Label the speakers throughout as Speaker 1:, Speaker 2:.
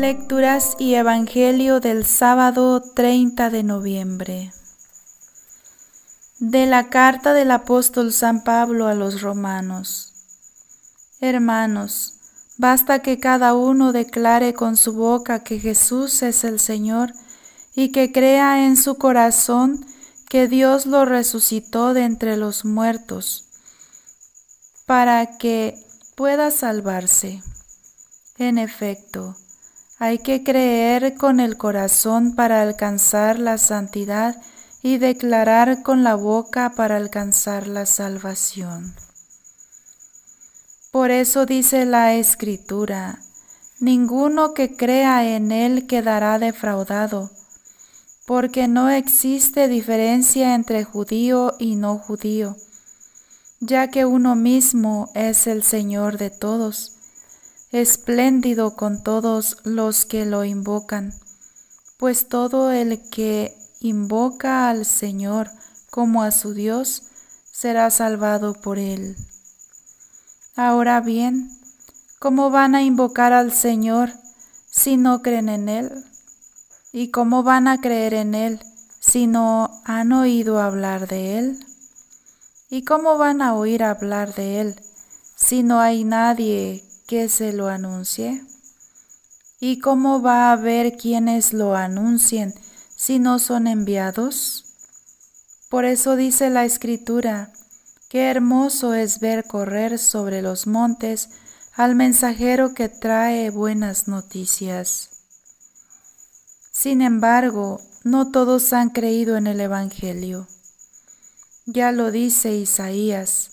Speaker 1: Lecturas y Evangelio del sábado 30 de noviembre. De la carta del apóstol San Pablo a los romanos. Hermanos, basta que cada uno declare con su boca que Jesús es el Señor y que crea en su corazón que Dios lo resucitó de entre los muertos, para que pueda salvarse. En efecto, hay que creer con el corazón para alcanzar la santidad y declarar con la boca para alcanzar la salvación. Por eso dice la Escritura: ninguno que crea en Él quedará defraudado, porque no existe diferencia entre judío y no judío, ya que uno mismo es el Señor de todos, espléndido con todos los que lo invocan, pues todo el que invoca al Señor como a su Dios será salvado por Él. Ahora bien, ¿cómo van a invocar al Señor si no creen en Él? ¿Y cómo van a creer en Él si no han oído hablar de Él? ¿Y cómo van a oír hablar de Él si no hay nadie que se lo anuncie? ¿Y cómo va a haber quienes lo anuncien si no son enviados? Por eso dice la Escritura: qué hermoso es ver correr sobre los montes al mensajero que trae buenas noticias. Sin embargo, no todos han creído en el Evangelio. Ya lo dice Isaías: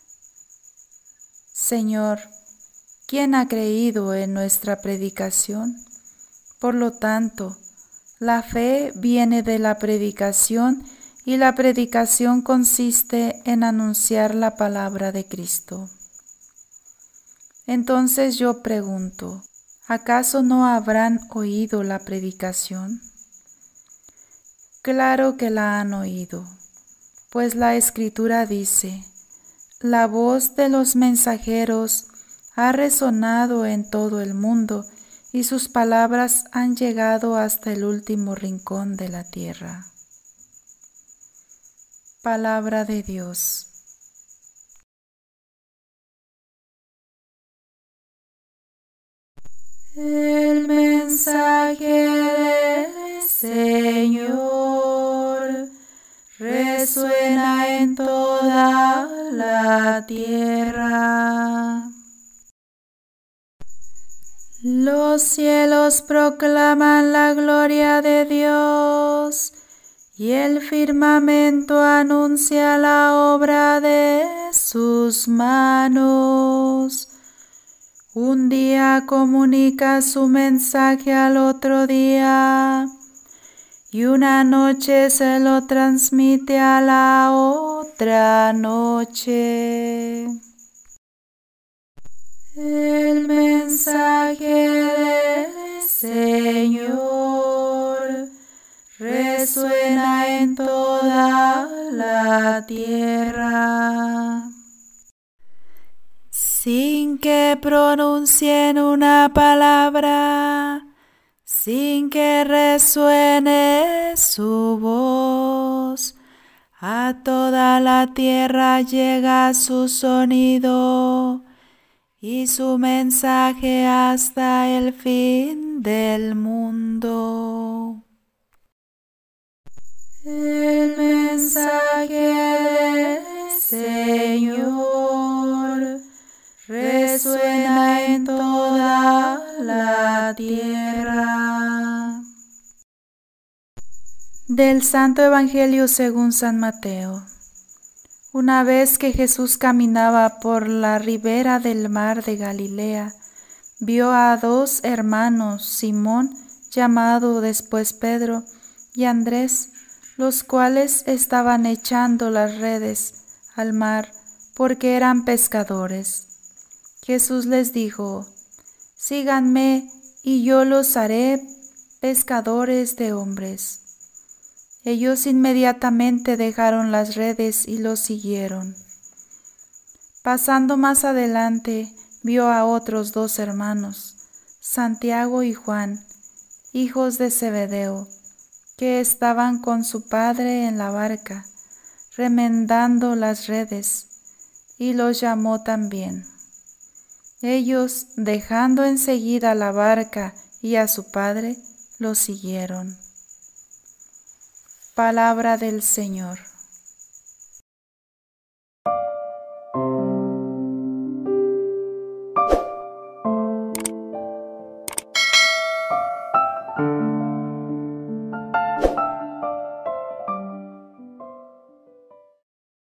Speaker 1: Señor, ¿quién ha creído en nuestra predicación? Por lo tanto, la fe viene de la predicación y la predicación consiste en anunciar la palabra de Cristo. Entonces yo pregunto, ¿acaso no habrán oído la predicación? Claro que la han oído, pues la Escritura dice: la voz de los mensajeros ha resonado en todo el mundo y sus palabras han llegado hasta el último rincón de la tierra. Palabra de Dios. El mensaje del Señor resuena en toda la tierra. Los cielos proclaman la gloria de Dios, y el firmamento anuncia la obra de sus manos. Un día comunica su mensaje al otro día, y una noche se lo transmite a la otra noche. El mensaje del Señor resuena en toda la tierra. Sin que pronuncien una palabra, sin que resuene su voz, a toda la tierra llega su sonido y su mensaje hasta el fin del mundo. El mensaje del Señor resuena en toda la tierra. Del Santo Evangelio según San Mateo. Una vez que Jesús caminaba por la ribera del mar de Galilea, vio a dos hermanos, Simón, llamado después Pedro, y Andrés, los cuales estaban echando las redes al mar porque eran pescadores. Jesús les dijo: síganme y yo los haré pescadores de hombres. Ellos inmediatamente dejaron las redes y los siguieron. Pasando más adelante, vio a otros dos hermanos, Santiago y Juan, hijos de Zebedeo, que estaban con su padre en la barca, remendando las redes, y los llamó también. Ellos, dejando enseguida la barca y a su padre, lo siguieron. Palabra del Señor.